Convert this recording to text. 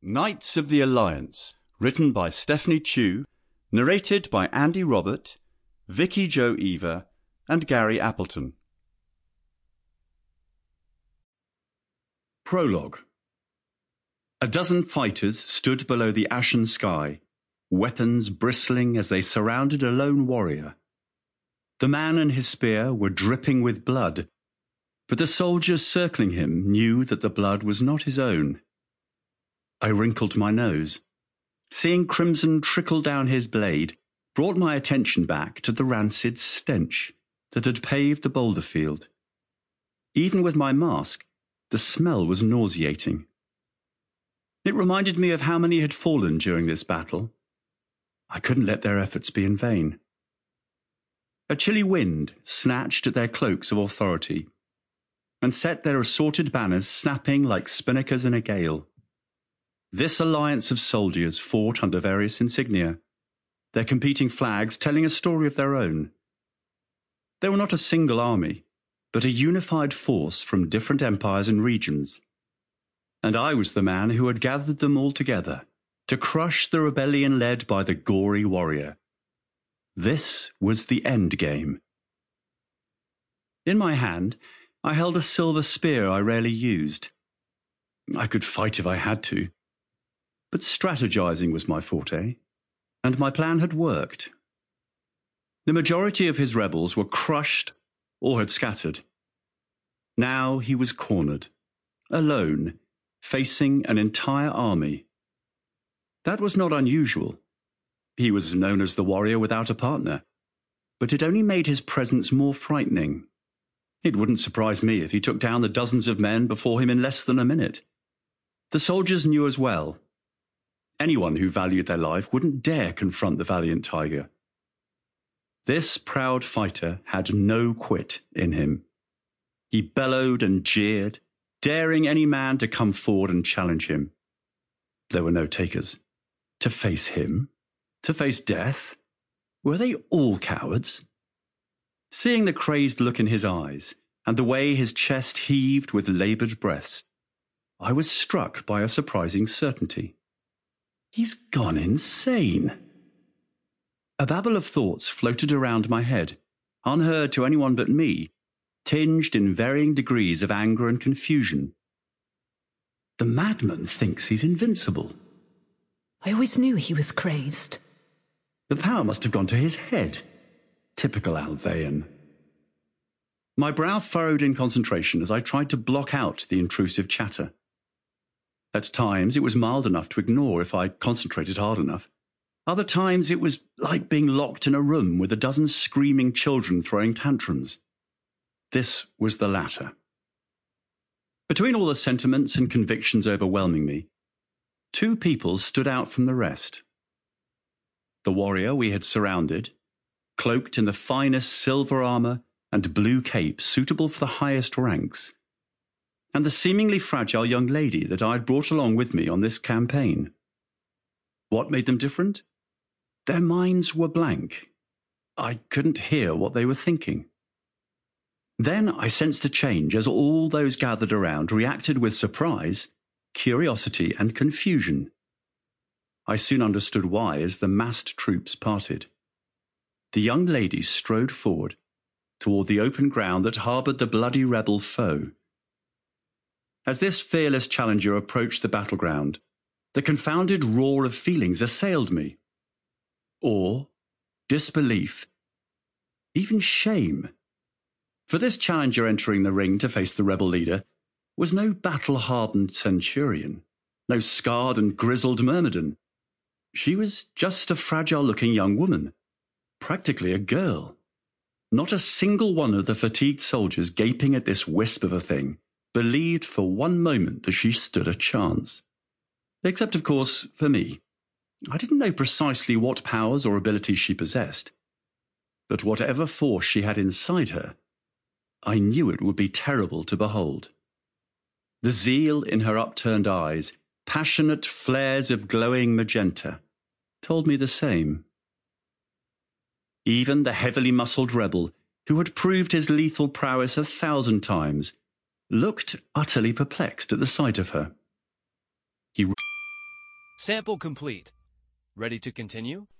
Knights of the Alliance, written by Stephanie Chu, narrated by Andy Robert, Vicky Jo Eva, and Gary Appleton. Prologue. A dozen fighters stood below the ashen sky, weapons bristling as they surrounded a lone warrior. The man and his spear were dripping with blood, but the soldiers circling him knew that the blood was not his own. I wrinkled my nose. Seeing crimson trickle down his blade brought my attention back to the rancid stench that had paved the boulder field. Even with my mask, the smell was nauseating. It reminded me of how many had fallen during this battle. I couldn't let their efforts be in vain. A chilly wind snatched at their cloaks of authority and set their assorted banners snapping like spinnakers in a gale. This alliance of soldiers fought under various insignia, their competing flags telling a story of their own. They were not a single army, but a unified force from different empires and regions. And I was the man who had gathered them all together to crush the rebellion led by the gory warrior. This was the end game. In my hand, I held a silver spear I rarely used. I could fight if I had to. But strategizing was my forte, and my plan had worked. The majority of his rebels were crushed or had scattered. Now he was cornered, alone, facing an entire army. That was not unusual. He was known as the warrior without a partner, but it only made his presence more frightening. It wouldn't surprise me if he took down the dozens of men before him in less than a minute. The soldiers knew as well. Anyone who valued their life wouldn't dare confront the valiant tiger. This proud fighter had no quit in him. He bellowed and jeered, daring any man to come forward and challenge him. There were no takers. To face him? To face death? Were they all cowards? Seeing the crazed look in his eyes and the way his chest heaved with laboured breaths, I was struck by a surprising certainty. He's gone insane. A babble of thoughts floated around my head, unheard to anyone but me, tinged in varying degrees of anger and confusion. The madman thinks he's invincible. I always knew he was crazed. The power must have gone to his head. Typical Althean. My brow furrowed in concentration as I tried to block out the intrusive chatter. At times it was mild enough to ignore if I concentrated hard enough. Other times it was like being locked in a room with a dozen screaming children throwing tantrums. This was the latter. Between all the sentiments and convictions overwhelming me, two people stood out from the rest. The warrior we had surrounded, cloaked in the finest silver armour and blue cape suitable for the highest ranks, and the seemingly fragile young lady that I had brought along with me on this campaign. What made them different? Their minds were blank. I couldn't hear what they were thinking. Then I sensed a change as all those gathered around reacted with surprise, curiosity, and confusion. I soon understood why as the massed troops parted. The young lady strode forward toward the open ground that harboured the bloody rebel foe. As this fearless challenger approached the battleground, the confounded roar of feelings assailed me. Awe, disbelief, even shame. For this challenger entering the ring to face the rebel leader was no battle-hardened centurion, no scarred and grizzled myrmidon. She was just a fragile-looking young woman, practically a girl. Not a single one of the fatigued soldiers gaping at this wisp of a thing believed for one moment that she stood a chance. Except, of course, for me. I didn't know precisely what powers or abilities she possessed. But whatever force she had inside her, I knew it would be terrible to behold. The zeal in her upturned eyes, passionate flares of glowing magenta, told me the same. Even the heavily muscled rebel, who had proved his lethal prowess 1,000 times, looked utterly perplexed at the sight of her. He Sample complete. Ready to continue?